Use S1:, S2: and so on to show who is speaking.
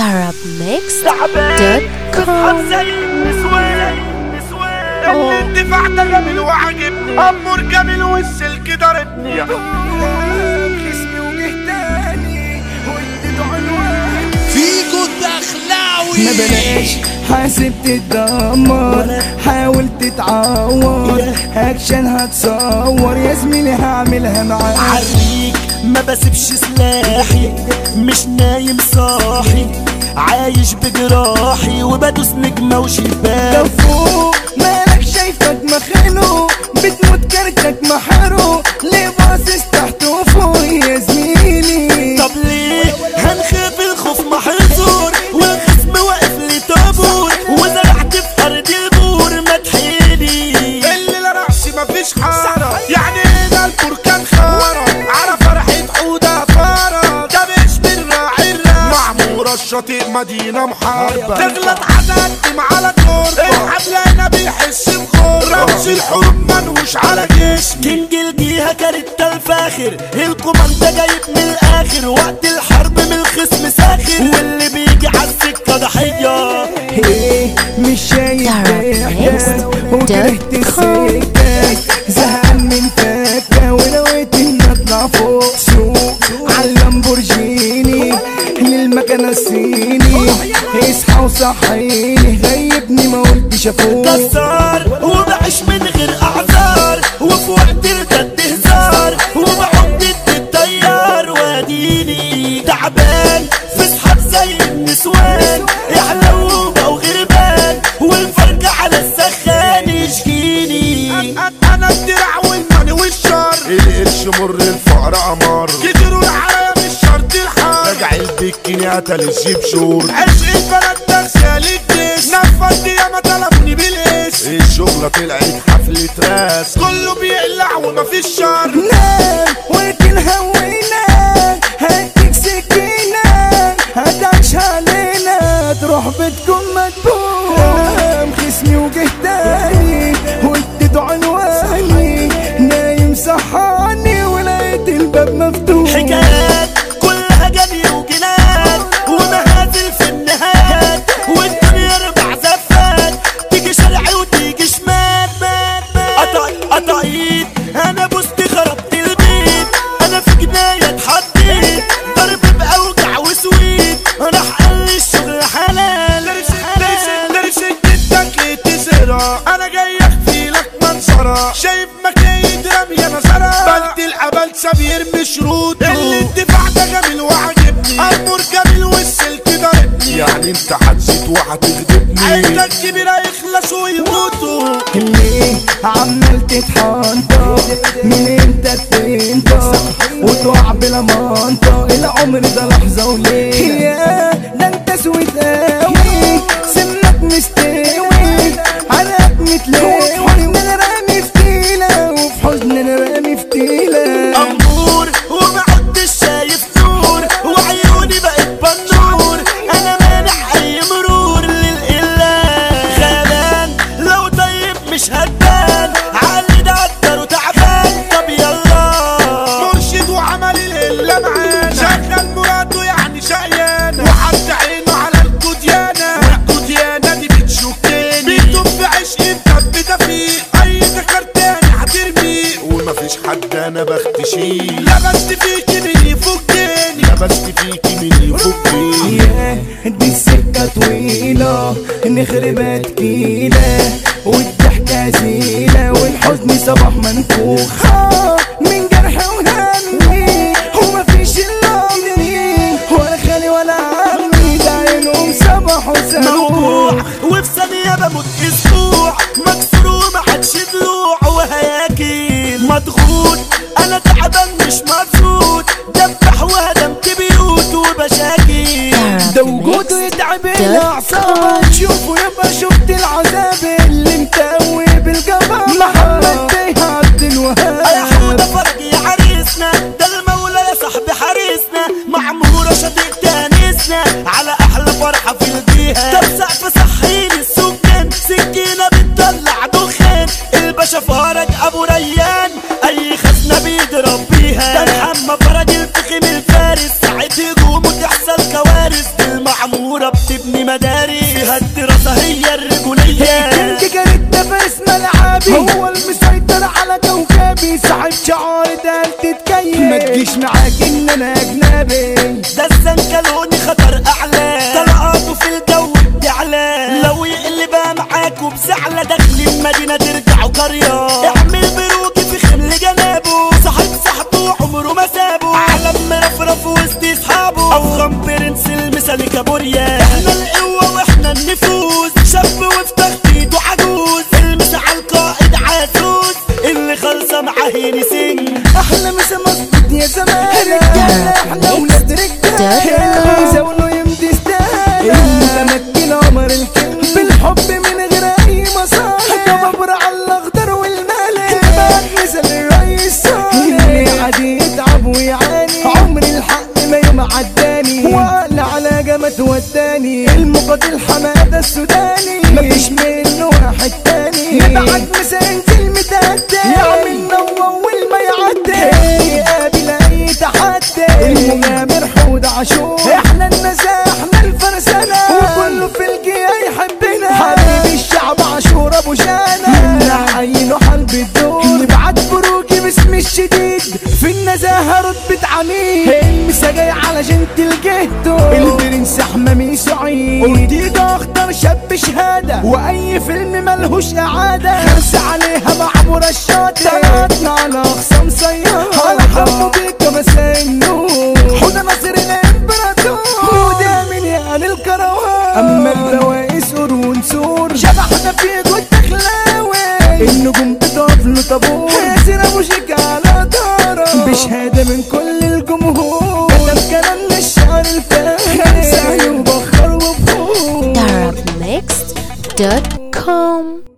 S1: arabmix.com.
S2: الدفاع ده جميل وعجبني، أمور جميل والسلك ضربني.
S3: خصمي وجهتاني واديته عنوان
S4: فيكو الدخلاوي.
S3: ما بلاش حاسب تتدمر، حاول تتعور، اكشن هتصور يا زميلي هعملها معاك.
S4: عريك ما بسيبش سلاحي، مش نايم صاحي، عايش بجراحي وبدوس نجمة وشباك.
S3: طب فوق مالك شايفك مخانه، بتموت كارتك محاره، ليه باصص تحت وفوق يا زميلي؟
S4: طب ليه هنخاف الخوف محظور، والخصم واقف لي طابور، وزرعت في ارض البور ما تحيلي.
S2: اللي لا رأسي مفيش حارة، يعني هنا البركان خارة، على فرحة حودة فارة، ده مش من راعي الراس. معمورة الشاطئ مدينة محاربة، تغلط هتقدم على كوربة، الحبل هنا بيحس بغربة، رمز الحروب منوش على جسمي.
S4: كينج الجيهة كانت الفاخر، الكوماندا جايب من الاخر، وقت الحرب من الخصم ساخر، واللي بيجي عالسكة ضحية.
S3: ايه مش شايف ضحكة وكرهت السكة، زهقان من فكة ونويت اني اطلع فوق سوق عاللامبورجيني للمكنة الصيني. اصحى وصحيني غيبني ما قلتش افوق،
S4: كسار وبعيش من غير اعذار، وفي وقت الجد هزار، وبعد ضد التيار، واديني تعبان في صحاب زي النسوان، يحلو بقوا غربان، والفرق على السخان يشجيني.
S2: انا الدرع والماني والشر، القرش مر الفقر قمر، كتروا العرايا مش شرط الحر، راجع البكيني قتل الجيب شور، عشق البلد تغسل الجيش، نفض ياما طلبني بالاسم، الشغلة طلعت حفلة راس، كله بيقلع ومفيش شر.
S3: نام وتنهوينا هديك سكينة، هتعيش علينا تروح بتكون مدبوح. خصمي وجهتاني واديته عنواني، نايم صحاني ولقيت الباب مفتوح.
S4: حكايات كلها جري وجنات، ومهازل في النهايات، والدنيا اربع زفات، تيجي شرعي وتيجي شمال. قطعيت انا بوستي خربت البيت، انا في جناية اتحطيت، ضرب باوجع وسويت، راح قال لي الشغل حلال.
S2: درسك جدك ليه تزرع، انا جاي اخفي لك منظرة، شايف مكايد رمية نظرة، بلد العبلسة بيرمي شروطه، الدفاع ده جميل وعجبني، امور جميل والسلك ضربني، يعني انت هتزيد وهتغضبني، عيلتك كبيرة يخلصوا ويموتوا.
S3: ليه عمال تتحنطط من امتى بتنطق وتقع بلا منطق، العمر ده لحظة وليلة، يا ده انت سويت قوي، سمك مستوي عرق متلاوي، انا رامي فتيلة وفي حزن انا رامي فتيلة.
S4: أمور ومعدش شايف نور، وعيوني بقت بنور، أنا مانع أي مرور للإله، غلبان لو طيب مش هتبان، عالي ده قدر وتعبان. طب يلا
S2: مرشد وعمل الهلة معانا، شغل مراته يعني شقيانة، وحط عينه على الكوديانة، والكوديانة دي بتشوكاني، بيتوب في عشقي مثبتة فيه، أي ذكر تاني هترميه، ومفيش حد أنا بختشيه، لبست فيكي من يفكني، لبست فيكي من يفكني.
S3: ياه دي السكة طويلة نخربها تقيلة، والضحكة زيلة والحزن صباح منفوخ، من جرح وهمي ومفيش إلا أمي، ولا خالي ولا عمي، ده عينهم صباح
S4: موضوع
S3: وسنوح.
S4: وفي ثانية بموت أسبوع، مكسور ومحدش ضلوع وهياكل مضغوط، أنا تعبان مش مبسوط، دبح وهدمت بيوت وبشاكل،
S3: ده وجوده يتعب الأعصاب، تشوفه يبقى شفت العذاب اللي متقوي بالجبار. محمد بيه عبد
S4: يا
S3: الوهاب،
S4: حودة فرج يا عريسنا، ده المولى يا صاحبي حارسنا، معمورة شديد تانسنا، على أحلى فرحة في الجيهة. طب سقف صحيني السكان، سكينة بتطلع دخان، الباشا فرج أبو ريان، أي خزنة بيضرب بيها، ده محمد فرج الفخم الفارس، ساعة هجومه تحصل كوارث بالمعمور. معمورة بتبني مدارس فيها الدراسة هي الرجولية.
S3: كنت كانت نفس ملعبي هو المسيطر على كوكبي صاحب شعار ده تتكيف ما تجيش معاك ان انا اجنبي
S4: ده الزنكلوني خطر اعلى طلعاته في الجو بتعلى لو يقلبها معاكوا بزعلة داخل المدينة ترجعوا قرية اعمل بروكي في خمل جنابه صاحبه عمره ما سابه علم مرفرف وسط اصحابه افخم برنس المثالي كابوريا احنا القوة واحنا النفوذ شاب وفي تخطيطه عجوز المس على القائد عزوز اللي خالصة معاه ينسين
S3: احلى مسا مظبوط يا زمان رجالة احنا ولاد رجالة زاوله يمدي استاهل المتمكن عمر الكل بالحب من غير اي مصالح كبابر على الاخضر والمالح بعد مثل الرئيس اللي عادي يتعب ويعاني عمر الحق ما يوم عداني وقال على جمت وداني المقاتل حمادة السوداني مفيش منه واحد تاني نبعت مسا كلمة قدام يعمل نوى اول ما يعدي يقابل اي تحدي المغامر حود عاشور احنا النزاهة احنا الفرسانة وكله في الجيا يحبنا حبيب الشعب عاشور ابو جانا نعينه حلب الدور نبعت بروكي باسم الشديد في النزاهة رتبة عميد المسا جاي على جنت الجهدو البرنس حمامي سعيد وجديد اخطر شاب شهادة واي فيلم ملهوش اعادة خمسة عليها معمورة الشاطئ طلعتنا على اخصام سيارة على حمو بيكا مساء النور حوده ناصر الامبراطور وده من يعني الكروان اما الروائس قرون سور شبحنا في جود تخلاوي النجوم بتقف له طابور ياسر ابو شيك على داره بشهادة من كل الجمهور كتب كلام الشعر الفاخر سعي وبخر وبخور
S1: Arabmixed.com